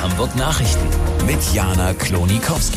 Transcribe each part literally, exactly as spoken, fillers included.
Hamburg Nachrichten mit Jana Klonikowski.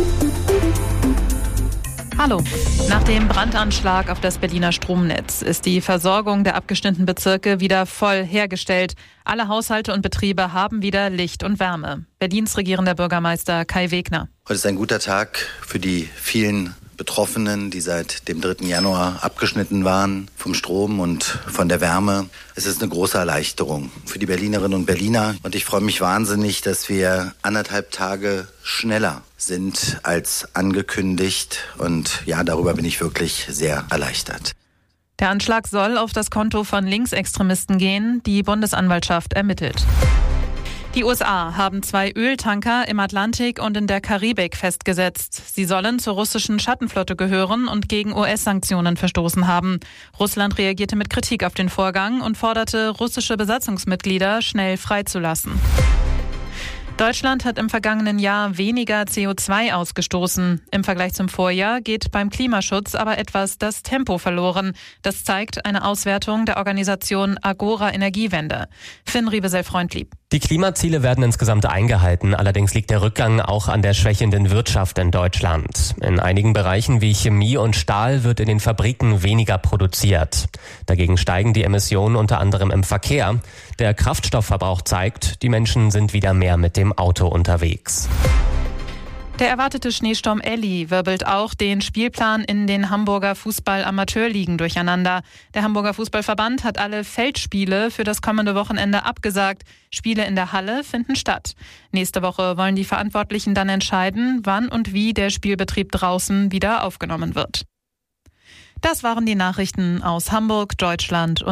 Hallo. Nach dem Brandanschlag auf das Berliner Stromnetz ist die Versorgung der abgeschnittenen Bezirke wieder voll hergestellt. Alle Haushalte und Betriebe haben wieder Licht und Wärme. Berlins regierender Bürgermeister Kai Wegner. Heute ist ein guter Tag für die vielen Betroffenen, die seit dem dritten Januar abgeschnitten waren vom Strom und von der Wärme. Es ist eine große Erleichterung für die Berlinerinnen und Berliner. Und ich freue mich wahnsinnig, dass wir anderthalb Tage schneller sind als angekündigt. Und ja, darüber bin ich wirklich sehr erleichtert. Der Anschlag soll auf das Konto von Linksextremisten gehen. Die Bundesanwaltschaft ermittelt. Die U S A haben zwei Öltanker im Atlantik und in der Karibik festgesetzt. Sie sollen zur russischen Schattenflotte gehören und gegen U S-Sanktionen verstoßen haben. Russland reagierte mit Kritik auf den Vorgang und forderte russische Besatzungsmitglieder schnell freizulassen. Deutschland hat im vergangenen Jahr weniger C O zwei ausgestoßen. Im Vergleich zum Vorjahr geht beim Klimaschutz aber etwas das Tempo verloren. Das zeigt eine Auswertung der Organisation Agora Energiewende. Finn Riebesell-Freundlieb. Die Klimaziele werden insgesamt eingehalten, allerdings liegt der Rückgang auch an der schwächenden Wirtschaft in Deutschland. In einigen Bereichen wie Chemie und Stahl wird in den Fabriken weniger produziert. Dagegen steigen die Emissionen unter anderem im Verkehr. Der Kraftstoffverbrauch zeigt, die Menschen sind wieder mehr mit dem Auto unterwegs. Der erwartete Schneesturm Elli wirbelt auch den Spielplan in den Hamburger Fußball-Amateurligen durcheinander. Der Hamburger Fußballverband hat alle Feldspiele für das kommende Wochenende abgesagt. Spiele in der Halle finden statt. Nächste Woche wollen die Verantwortlichen dann entscheiden, wann und wie der Spielbetrieb draußen wieder aufgenommen wird. Das waren die Nachrichten aus Hamburg, Deutschland und